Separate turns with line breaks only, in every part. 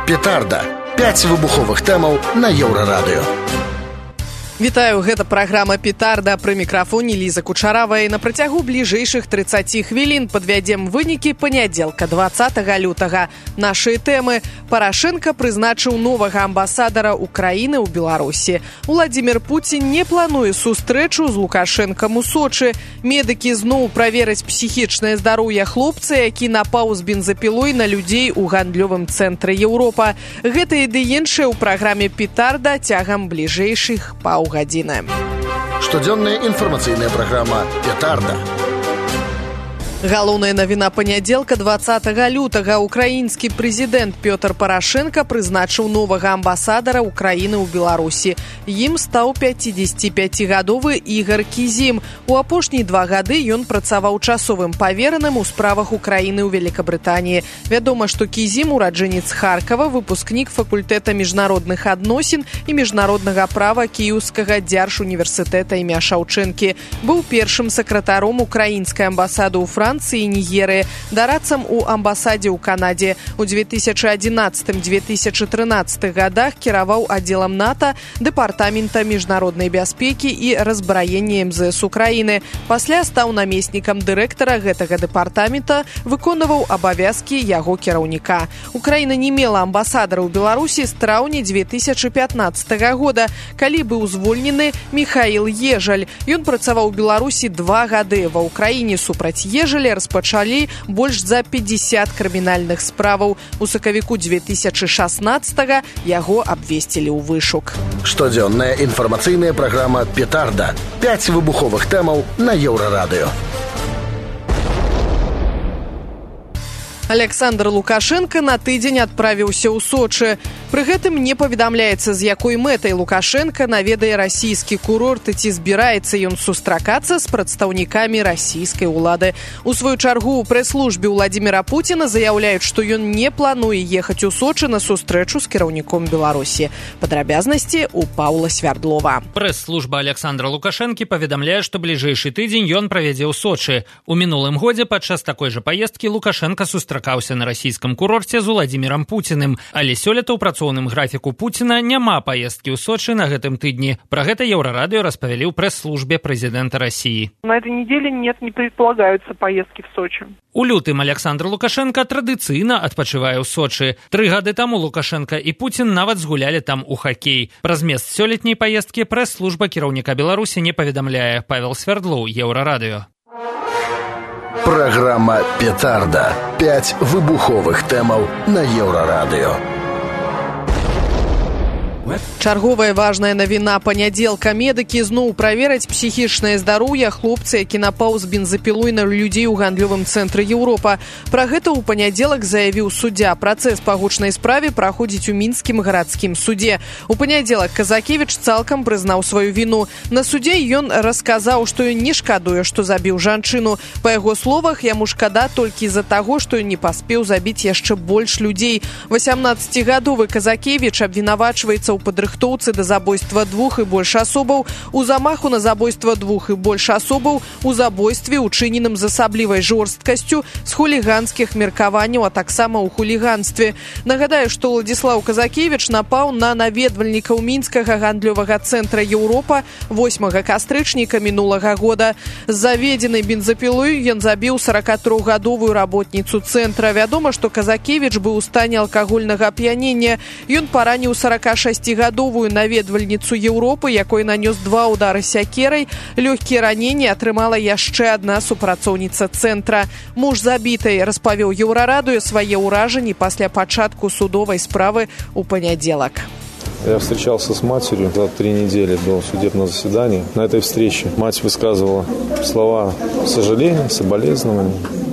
Петарда. 5 выбуховых тэмаў на Еўрарадыё.
Вітаю, гэта праграма «Петарда», пры мікрафоне Ліза Кучаравая. На працягу бліжэйшых 30 хвілін падвядзем вынікі панядзелка 20 лютага. Нашы тэмы. Парашенка прызначыў новага амбасадара Украіны ў Беларусі. Уладзімір Пуцін не плануе сустрэчу з Лукашэнкам у Сочы. Медыкі зноў правераць псіхічнае здароўе хлопца, які напаў з бензапілой на людзей у гандлёвым цэнтры Еўропа. Гэта і ды іншае ў праграме «Петарда» цягам бліжэйшых паўгадзіны.
Штодзённая інфармацыйная праграма «Петарда».
Галоўная навіна панядзелка 20 лютага. Украінскі прэзідэнт Пётр Парашенка прызначыў новага амбасадара Украіны ў Беларусі. Ім стаў 55-гадовы Ігор Кізім. У апошнія 2 гады ён працаваў часовым павераным у справах Украіны ў Великабрытаніі. Вядома, што Кізім ураджэнец Харкава, выпускнік факультэта міжнародных адносін і міжнароднага права Кіеўскага дзяржуніверсітэта імя Шаўчэнкі. Быў першым сакратаром украінскай амбасады ў Францыі і Нігерыі, дарадцам у амбасадзе ў Канадзе. У 2011-2013 годах кіраваў аддзелам НАТО, дэпартамента міжнароднай бяспекі і разбраення МЗС Украіны. Пасля стаў намеснікам дырэктара гэтага дэпартамента, выконваў абавязкі яго кіраўніка. Украіна не мела амбасадара ў Беларусі з траўня 2015 года, калі быў звольнены Міхаіл Ежаль. Ён працаваў у Беларусі 2 гады. Ва Ўкраіне супраць Ежаля распачалі больш за 50 крымінальных справаў. У сакавіку 2016-го яго абвесцілі ў вышук.
Штодзённая інфармацыйная праграма «Петарда». 5 выбуховых тэмаў на Еўрарадыё.
Александр Лукашенко на тыдзень адправіўся ў Сочы. Пры гэтым не паведамляецца, з якой мэтай Лукашенко наведае расійскі курорт і ці збіраецца ён сустракацца з прадстаўнікамі расійскай улады. У сваю чаргу, у прэс-службе Уладзіміра Пуціна заяўляюць, што ён не плануе ехаць у Сочы на сустрэчу з кіраўніком Беларусі. Падрабязнасці у Паўла Свярдлова.
Прэс-служба Александра Лукашэнкі паведамляе, што бліжэйшы тыдзень ён правядзе ў Сочы. У мінулым годзе падчас такой жа паездкі Лукашенка сустракаўся на расійскім курорце з Уладзімірам Пуціным, але сёлета ў працоўным графіку Пуціна няма паездкі ў Сочы на гэтым тыдні. Пра гэта Еўрарадыё распавялі ў прэс-службе прэзідэнта России.
На этой неделе не предполагаются поездки в Сочи.
У лютым Александр Лукашенко традыцыйна адпачывае ў Сочы. 3 гады таму Лукашенко і Пуцін нават згулялі там у хакей. Пра змест сёлетняй паездкі прэс-служба кіраўніка Беларусі не паведамляе. Павел Свярдлоў, Еўрарадыё.
Праграма «Петарда». 5 выбуховых тэмаў на Еўрарадыё.
Чарговая важная навіна панядзелка. Медыкі зноў правераць псіхічнае здароўе хлопца, які напаў з бензапілой на людзей у гандлёвым цэнтры Еўропа. Пра гэта ў панядзелак заявіў суддзя. Працэс па гучнай справе праходзіць у мінскім гарадскім судзе. У панядзелак Казакевіч цалкам прызнаў сваю віну. На судзе ён расказаў, што ён не шкадуе, што забіў жанчыну. Па яго словах, яму шкада толькі з-за таго, што ён не паспеў забіць яшчэ больш людзей. 18-гадовы Казакевіч абвінавачваецца ў падрыхтоўцы да забойства 2 і больш асобаў, у замаху на забойства 2 і больш асобаў, у забойстве, учыненым з асаблівай жорсткасцю, з хуліганскіх меркаванняў, а таксама ў хуліганстве. Нагадаю, што Владзіслаў Казакевіч напаў на наведвальнікаў мінскага гандлёвага цэнтра Еўропа 8 кастрычніка мінулага года. З заведзенай бензапілой ён забіў 43-гадовую работніцу цэнтра. Вядома, што Казакевіч быў у стане алкагольнага ап'янення. Ён параніў 46-гадовую наведвальніцу Еўропы, якой нанёс 2 удары сякерай. Лёгкія раненні атрымала яшчэ адна супрацоўніца цэнтра. Муж забітай распавёў Еўрарадыё свае ўражанні пасля пачатку судовай справы ў панядзелак.
Я встречался с матерью за 3 недели до судебного заседания. На этой встрече мать высказывала слова сожаления, соболезнования.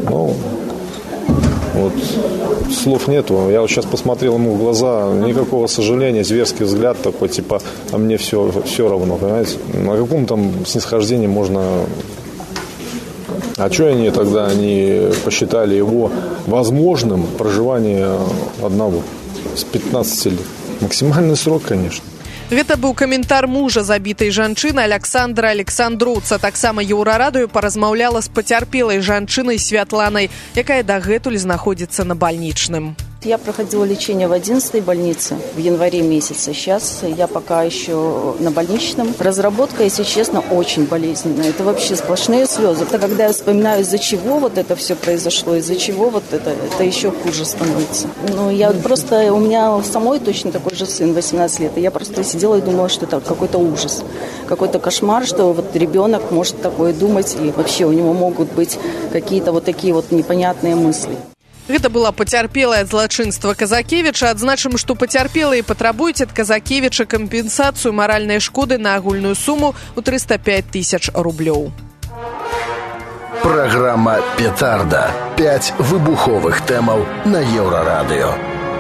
Вот слов нету. Я вот сейчас посмотрел ему в глаза, никакого сожаления, зверский взгляд такой, типа, а мне все равно, понимаете? На каком там снисхождении можно... А что они тогда не посчитали его возможным проживание одного с 15 лет? Максимальный срок, конечно.
Гэта быў каментар мужа забітай жанчыны Александра Александроўца. Таксама Еўрарадыё паразмаўляла з пацярпелай жанчынай Святланай, якая дагэтуль знаходзіцца на бальнічным.
Я проходила лечение в 11-й больнице в январе месяце. Сейчас я пока еще на больничном. Разработка, если честно, очень болезненная. Это вообще сплошные слезы. Это когда я вспоминаю, из-за чего вот это все произошло, из-за чего вот это еще хуже становится. Ну, я просто, у меня самой точно такой же сын, 18 лет. И я просто сидела и думала, что это какой-то ужас, какой-то кошмар, что вот ребенок может такое думать, и вообще у него могут быть какие-то вот такие вот непонятные мысли.
Гэта была пацярпелая ад злачынства Казакевіча. Адзначым, што пацярпелыя патрабуюць ад Казакевіча кампенсацыю маральнай шкоды на агульную суму ў 305 000 рублёў.
Праграма «Петарда». 5 выбуховых тэмаў на Еўрарадыё.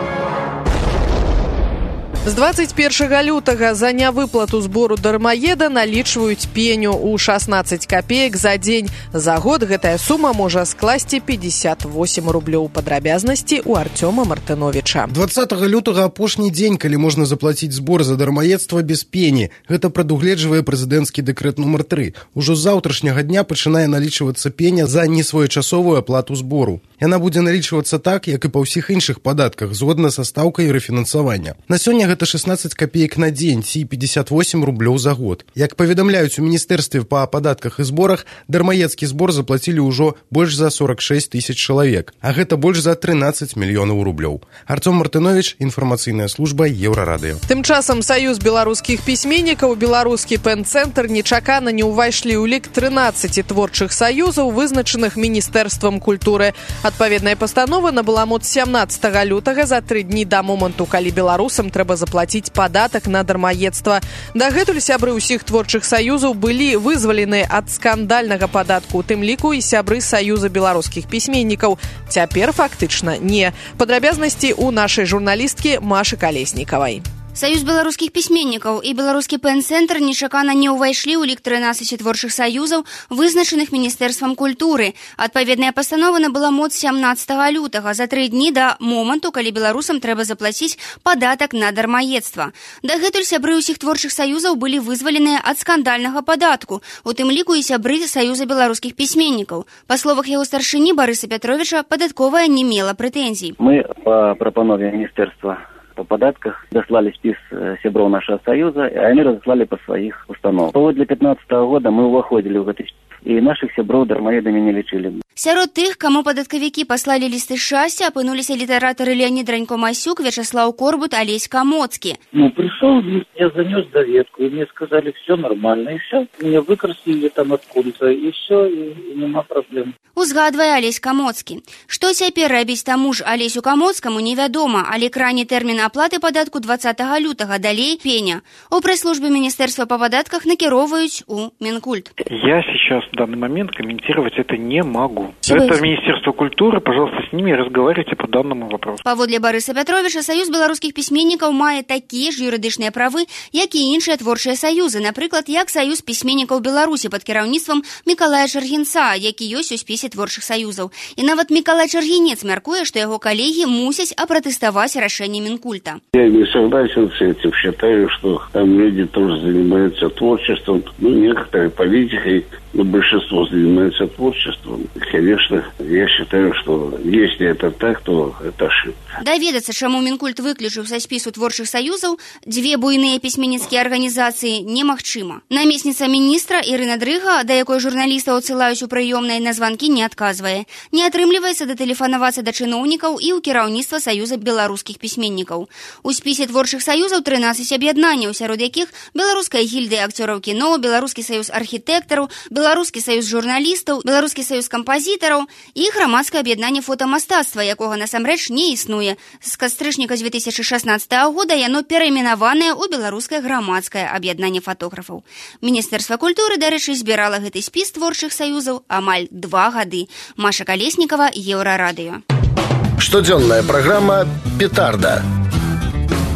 З 21 лютага за нявыплату збору дармаеда налічваюць пеню ў 16 копеек за дзень. За год гэтая сума можа скласці 58 рублёў. Падрабязнасці ў Артёма Мартыновіча.
20 лютага апошні дзень, калі можна заплаціць збор за дармаедства без пені. Гэта прадугледжвае прэзідэнцкі дэкрэт нумар 3. Ужо з заўтрашняга дня пачынае налічвацца пеня за несвоечасовую аплату збору. Яна будзе налічвацца так, як і па ўсіх іншых падатках, згодна са стаўкай рэфінансавання. На сёння гэта 16 копеек на дзень, ці 58 рублёў за год. Як паведамляюць у міністэрстве па падатках і зборах, дармаедскі збор заплацілі ўжо больш за 46 000 чалавек, а гэта больш за 13 мільёнаў рублёў. Артём Мартынович, інфармацыйная служба Еўрарадыё.
Тым часам Саюз беларускіх пісьменнікаў, беларускі пэн-цэнтр нечакана не ўвайшлі ў лік 13 творчых саюзаў, вызначаных міністэрствам культуры. Адпаведная пастанова набыла моц 17 лютага, за 3 дні да моманту, калі беларусам трэба заплаціць падатак на дармаедства. Дагэтуль сябры ўсіх творчых саюзаў былі вызвалены ад скандальнага падатку, у тым ліку і сябры Саюза беларускіх пісьменнікаў. Цяпер фактычна не. Падрабязнасці ў нашай журналісткі Машы Калеснікавай.
Саюз беларускіх пісьменнікаў і беларускі пэн-цэнтр нечакана не ўвайшлі ў лік 13 творчых саюзаў, вызначаных міністэрствам культуры. Адпаведная пастанова набыла моц 17 лютага, за 3 дні да моманту, калі беларусам трэба заплаціць падатак на дармаедства. Дагэтуль сябры ўсіх творчых саюзаў былі вызваленыя ад скандальнага падатку, у тым ліку і сябры Саюза беларускіх пісьменнікаў. Па словах яго старшыні Барыса Пятровича, падатковая не мела прэтэнзій.
Мы па прапанове міністэрства по падатках даслали спіс сяброў нашага саюза, а яны разаслалі па сваіх установ. Паводле 15 года мы ўваходзілі ў гэты спіс, і нашых сяброў дармаедамі не лічылі.
Сярод тых, каму падаткавікі паслалі лісты шчасця, апынуліся літаратары Леонид Ранько-Масюк, Вячеслав Корбут, Олесь Камоцкі.
Пришел, я занес доведку, и мне сказали, все нормально, и все. Меня выкрасили там откуда-то, и все, и нема проблем.
Узгадвае Олесь Камоцкі. Што цяпер рабіць таму ж Олесю Камоцкаму невядома, але крайні тэрмін аплаты падатку 20 лютага, далей пеня. У прэс-службе Міністэрства па падатках накіроўваюць у Мінкульт.
Я сейчас в данный момент комментировать это не могу. Это Министерство культуры, пожалуйста, с ними разговаривайте по данному вопросу.
Паводле Барыса Пятровича, Саюз беларускіх пісьменнікаў мае такія ж юрыдычныя правы, як і іншыя творчыя саюзы, напрыклад, як Саюз пісьменнікаў Беларусі пад кіраўніцтвам Мікалая Чаргінца, які ёсць у спісе творчых саюзаў. І нават Мікалай Чаргінец мяркуе, што яго калегі мусяць апратэставаць рашэнне Мінкульта.
Я не согласен с этим. Считаю, что там люди тоже занимаются творчеством, некоторые политикой, но большинство занимается творчеством. Конечно, я считаю, что если это так, то это ошибка.
Даведацца, чаму Мінкульт выключыў са спісу творчых саюзаў дзве буйныя пісьменніцкія арганізацыі, немагчыма. Намесніца міністра Ірына Дрыга, да якой журналістаў адсылаюць у прыёмнай на званкі, не адказвае. Не атрымліваецца датэлефанавацца да чыноўнікаў і ў кіраўніцтва Саюза беларускіх пісьменнікаў. У спісе творчых саюзаў 13 аб'яднанняў, сярод якіх Беларуская гільдыя акцёраў кіно, Беларускі саюз архітэктараў, Беларускі саюз журналістаў, Беларускі саюз кампазітараў і грамадскае аб'яднанне фотамастацтва, якога насамрэч не існуе. З кастрычніка 2016 года яно перайменаванае ў Беларускае грамадскае аб'яднанне фотографаў. Міністэрства культуры, дарэчы, збірала гэты спіс творчых саюзаў амаль 2 гады. Маша Калеснікава, Еўрарадыё.
Штодзённая праграма «Петарда».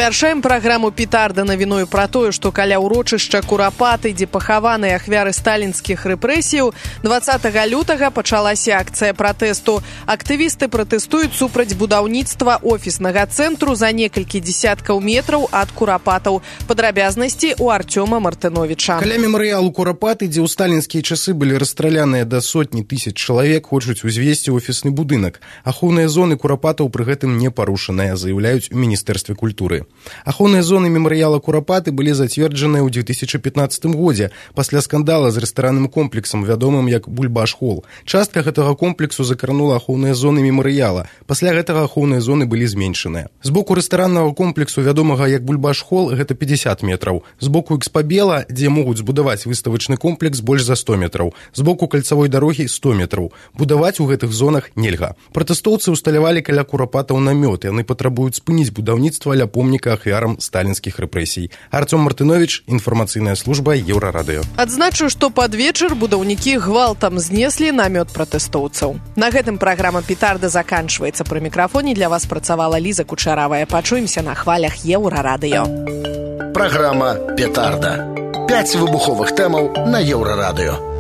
Завяршаем праграму «Петарда» навіною пра тое, што каля ўрочышча Курапаты, дзе пахаваныя ахвяры сталінскіх рэпрэсіяў, 20 лютага пачалася акцыя пратэсту. Актывісты пратэстуюць супраць будаўніцтва офіснага цэнтру за некалькі дзесяткаў метраў ад Курапатаў. Падрабязнасці у Артёма Мартыновіча.
Каля мемарыялу Курапаты, дзе ў сталінскія часы былі расстраляныя да сотні тысяч чалавек, хочуць узвесці офісны будынак. Ахоўныя зоны Курапатаў пры гэтым не парушаныя, заяўляюць у Міністэрстве культуры. Ахоўныя зоны мемарыяла Курапаты былі зацверджаныя ў 2015 годзе пасля скандала з рэстаранным комплексам, вядомым як Бульбаш-Холл. Частка гэтага комплексу закранула ахоўныя зоны мемарыяла. Пасля гэтага ахоўныя зоны былі зменшаныя. З боку рэстараннага комплексу, вядомага як Бульбаш-Холл, гэта 50 метраў. З боку Экспабела, дзе могуць збудаваць выставачны комплекс, больш за 100 метраў. З боку кальцавой дарогі 100 метраў. Будаваць у гэтых зонах нельга. Пратэстоўцы ўсталявалі каля Курапатаў намёт, яны патрабуюць спыніць будаўніцтва ля помніка ахвярам сталінскіх рэпрэсій. Артём Мартыновіч, інфармацыйная служба Еўрарадыё.
Адзначу, што пад вечар будаўнікі гвалтам знеслі намёт пратэстоўцаў. На гэтым праграма «Петарда» заканчваецца. Пры мікрафоне для вас працавала Ліза Кучаравая. Пачуемся на хвалях Еўрарадыё.
Праграма «Петарда». 5 выбуховых тэмаў на Еўрарадыё.